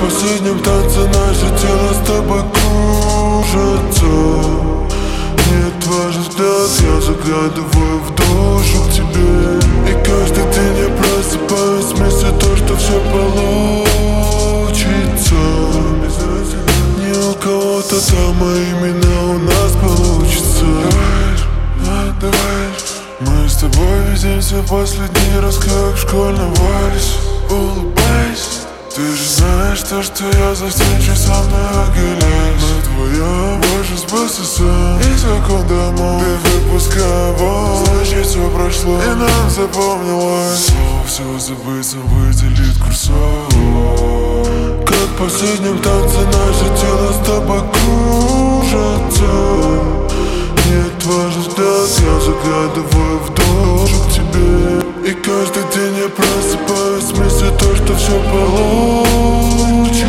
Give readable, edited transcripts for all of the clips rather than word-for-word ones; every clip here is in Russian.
в последнем танце наше тело с тобой кружится. Нет, твой взгляд, я заглядываю в душу к тебе. И каждый день я просыпаюсь в мысли то, что все получится. Не у кого-то там, а именно у нас получится. Давай, мы с тобой видимся в последний раз, как в школьном вальсе. Улыбайся, ты же знаешь то, что я застенчив, со мной околеешь. Мы вдвоем больше сбылся сон, и секунда мол, ты выпусковой. Значит все прошло, и нам запомнилось. Снова все забыться, выделит курсор. Как в последнем танце наше тело с тобой кружится. Нет, твой взгляд, я заглядываю в душу к тебе. И каждый день я просыпаюсь в мысли то, что все получится.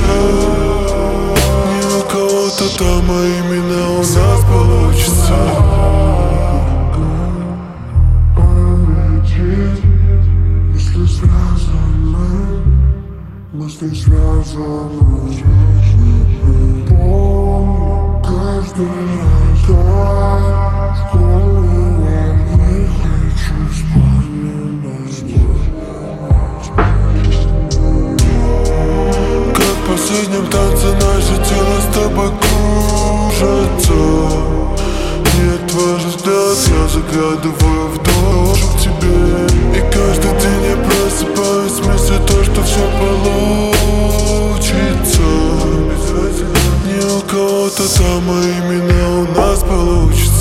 Не у кого-то там, а именно у нас получится. Мысли связаны, помню каждый раз, как школы не хочу вспоминать. Как в последнем танце наше тело с тобой кружится. Нет, твой взгляд, я заглядываю в душу к тебе. И каждый день я просыпаюсь в мысли то, что все получится. Не у кого-то там, а именно у нас получится.